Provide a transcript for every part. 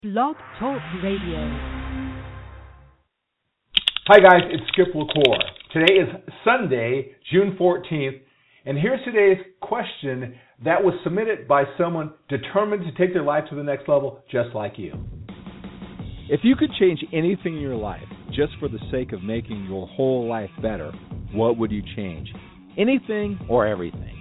Blog Talk Radio. Hi guys, it's Skip LaCour. Today is Sunday, June 14th, and here's today's question that was submitted by someone determined to take their life to the next level just like you. If you could change anything in your life just for the sake of making your whole life better, what would you change? Anything or everything?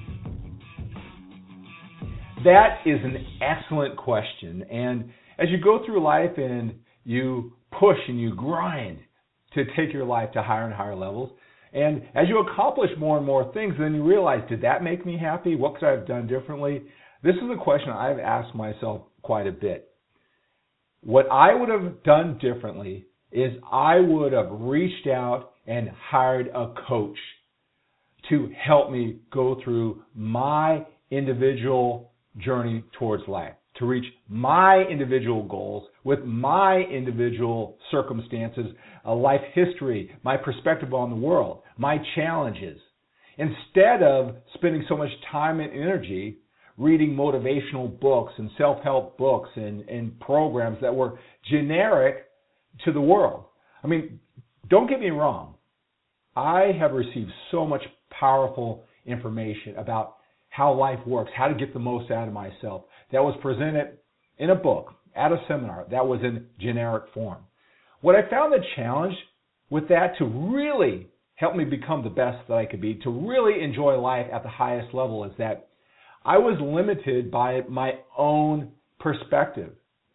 That is an excellent question, and as you go through life and you push and you grind to take your life to higher and higher levels, and as you accomplish more and more things, then you realize, did that make me happy? What could I have done differently? This is a question I've asked myself quite a bit. What I would have done differently is I would have reached out and hired a coach to help me go through my individual journey towards life, to reach my individual goals with my individual circumstances, a life history, my perspective on the world, my challenges. Instead of spending so much time and energy reading motivational books and self-help books and programs that were generic to the world. I mean, don't get me wrong. I have received so much powerful information about how life works, how to get the most out of myself, that was presented in a book, at a seminar, that was in generic form. What I found the challenge with that to really help me become the best that I could be, to really enjoy life at the highest level, is that I was limited by my own perspective,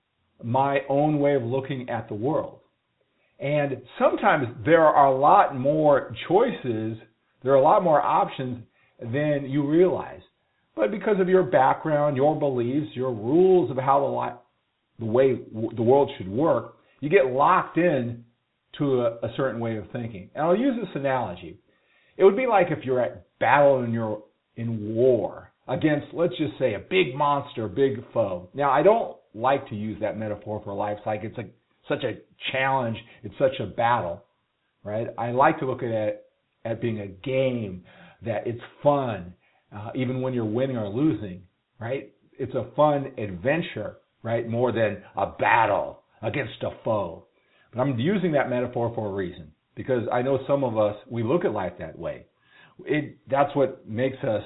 my own way of looking at the world. And sometimes there are a lot more choices, there are a lot more options than you realize. But because of your background, your beliefs, your rules of how the way the world should work, you get locked in to a certain way of thinking. And I'll use this analogy. It would be like if you're at battle and you're in war against, let's just say, a big monster, a big foe. Now, I don't like to use that metaphor for life. It's like it's such a challenge. It's such a battle, right? I like to look at it at being a game, that it's fun, even when you're winning or losing, right? It's a fun adventure, right, more than a battle against a foe. But I'm using that metaphor for a reason, because I know some of us, we look at life that way. That's what makes us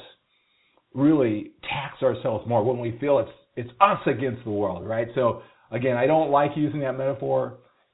really tax ourselves more, when we feel it's us against the world, right? So, again, I don't like using that metaphor,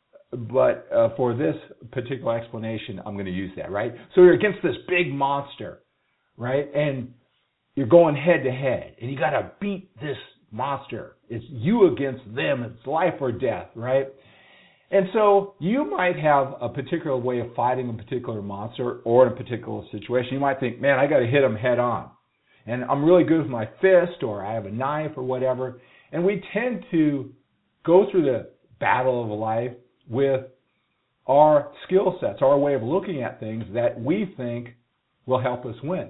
but for this particular explanation, I'm going to use that, right? So you're against this big monster, right? And you're going head to head, and you got to beat this monster. It's you against them. It's life or death, right? And so you might have a particular way of fighting a particular monster or in a particular situation. You might think, man, I got to hit him head on. And I'm really good with my fist, or I have a knife or whatever. And we tend to go through the battle of life with our skill sets, our way of looking at things that we think will help us win.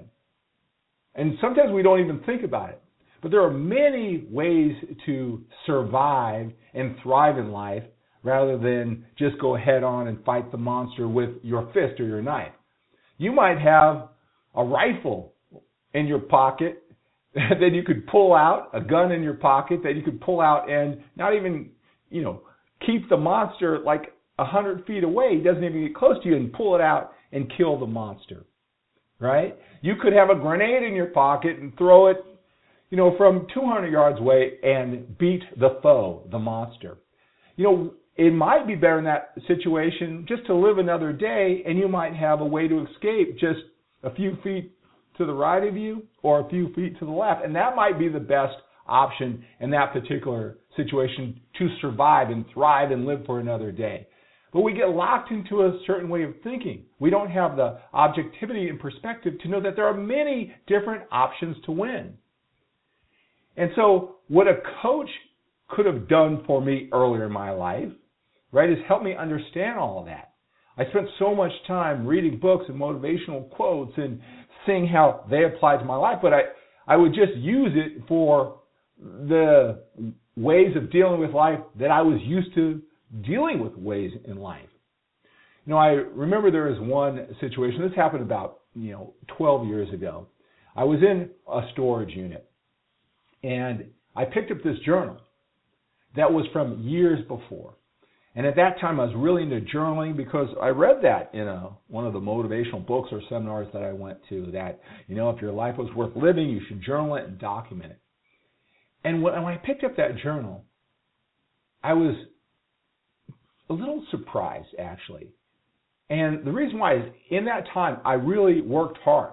And sometimes we don't even think about it. But there are many ways to survive and thrive in life rather than just go head on and fight the monster with your fist or your knife. You might have a rifle in your pocket that you could pull out, a gun in your pocket that you could pull out and not even, keep the monster like 100 feet away. He doesn't even get close to you, and pull it out and kill the monster, right? You could have a grenade in your pocket and throw it, from 200 yards away and beat the foe, the monster. It might be better in that situation just to live another day, and you might have a way to escape just a few feet to the right of you or a few feet to the left. And that might be the best option in that particular situation to survive and thrive and live for another day. But we get locked into a certain way of thinking. We don't have the objectivity and perspective to know that there are many different options to win. And so what a coach could have done for me earlier in my life, right, is help me understand all of that. I spent so much time reading books and motivational quotes and seeing how they apply to my life, but I would just use it for the ways of dealing with life that I was used to dealing with ways in life. I remember there was one situation. This happened about 12 years ago. I was in a storage unit, and I picked up this journal that was from years before. And at that time, I was really into journaling because I read that in one of the motivational books or seminars that I went to, that, if your life was worth living, you should journal it and document it. And when I picked up that journal, I was a little surprised, actually. And the reason why is, in that time, I really worked hard.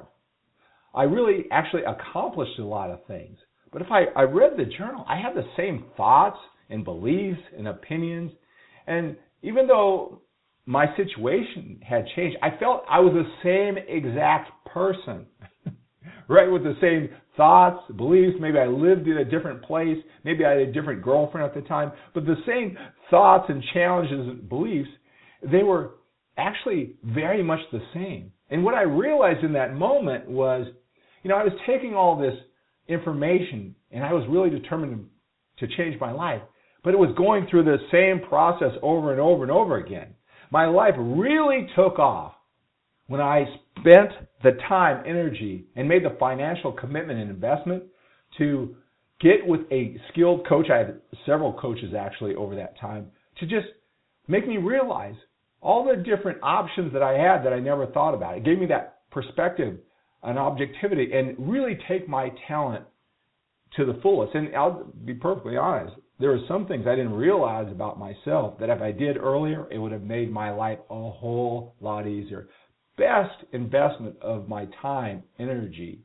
I really actually accomplished a lot of things. But if I read the journal, I had the same thoughts and beliefs and opinions. And even though my situation had changed, I felt I was the same exact person, right? With the same thoughts, beliefs. Maybe I lived in a different place. Maybe I had a different girlfriend at the time. But the same thoughts and challenges and beliefs, they were actually very much the same. And what I realized in that moment was, I was taking all this information and I was really determined to change my life. But it was going through the same process over and over and over again. My life really took off when I spent the time, energy, and made the financial commitment and investment to get with a skilled coach. I had several coaches actually over that time to just make me realize all the different options that I had that I never thought about. It gave me that perspective and objectivity and really take my talent to the fullest. And I'll be perfectly honest, there are some things I didn't realize about myself that if I did earlier, it would have made my life a whole lot easier. Best investment of my time, energy,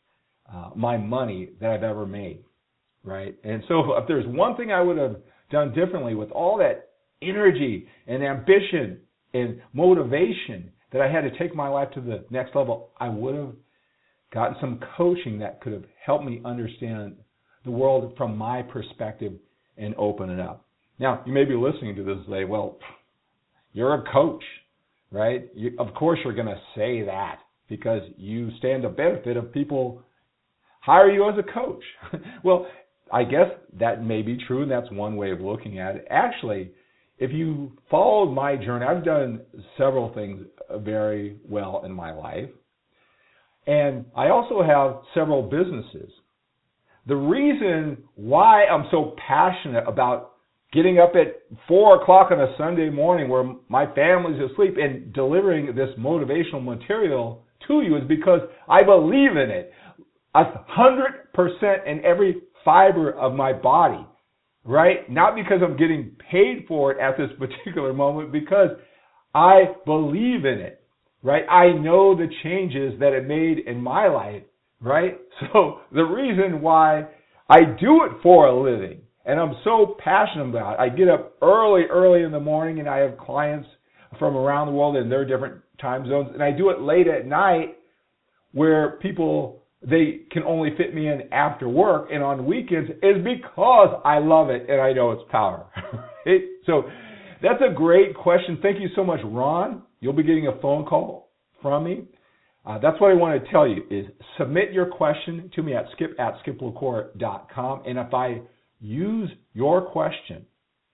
my money that I've ever made, right? And so if there's one thing I would have done differently with all that energy and ambition and motivation that I had to take my life to the next level, I would have gotten some coaching that could have helped me understand the world from my perspective and open it up. Now, you may be listening to this and say, well, you're a coach, right? Of course you're going to say that because you stand to benefit of people hire you as a coach. Well, I guess that may be true, and that's one way of looking at it. Actually, if you followed my journey, I've done several things very well in my life. And I also have several businesses. The reason why I'm so passionate about getting up at 4 o'clock on a Sunday morning where my family's asleep and delivering this motivational material to you is because I believe in it 100% in every fiber of my body, right? Not because I'm getting paid for it at this particular moment, because I believe in it. Right? I know the changes that it made in my life, right? So the reason why I do it for a living, and I'm so passionate about it, I get up early in the morning, and I have clients from around the world in their different time zones, and I do it late at night where people, they can only fit me in after work and on weekends, is because I love it and I know its power. Right? So that's a great question. Thank you so much, Ron. You'll be getting a phone call from me. That's what I want to tell you is submit your question to me at skip@skiplacour.com. And if I use your question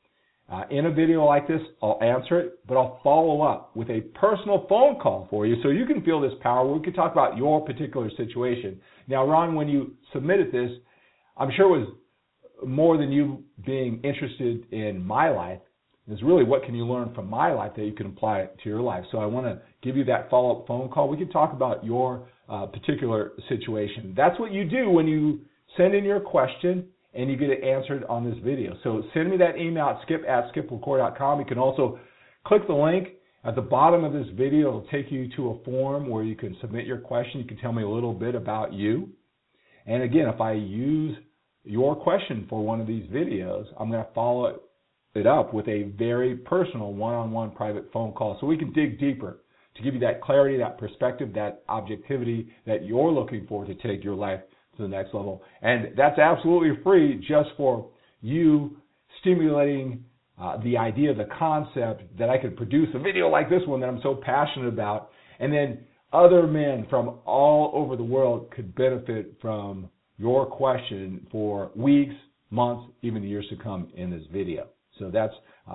in a video like this, I'll answer it, but I'll follow up with a personal phone call for you so you can feel this power. We can talk about your particular situation. Now, Ron, when you submitted this, I'm sure it was more than you being interested in my life. It's really what can you learn from my life that you can apply it to your life. So I want to give you that follow-up phone call. We can talk about your particular situation. That's what you do when you send in your question and you get it answered on this video. So send me that email at skip@skiplacour.com. You can also click the link at the bottom of this video. It'll take you to a form where you can submit your question. You can tell me a little bit about you. And again, if I use your question for one of these videos, I'm going to follow it up with a very personal one-on-one private phone call so we can dig deeper to give you that clarity, that perspective, that objectivity that you're looking for to take your life to the next level. And that's absolutely free just for you stimulating the idea, the concept that I could produce a video like this one that I'm so passionate about, and then other men from all over the world could benefit from your question for weeks, months, even years to come in this video. So that's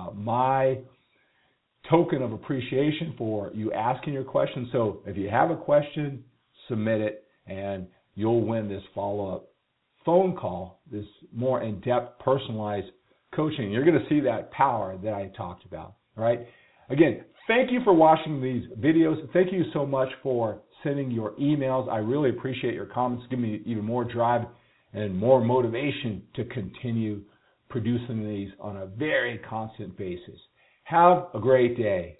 my token of appreciation for you asking your question. So if you have a question, submit it, and you'll win this follow-up phone call, this more in-depth, personalized coaching. You're going to see that power that I talked about. All right. Again, thank you for watching these videos. Thank you so much for sending your emails. I really appreciate your comments. Give me even more drive and more motivation to continue producing these on a very constant basis. Have a great day.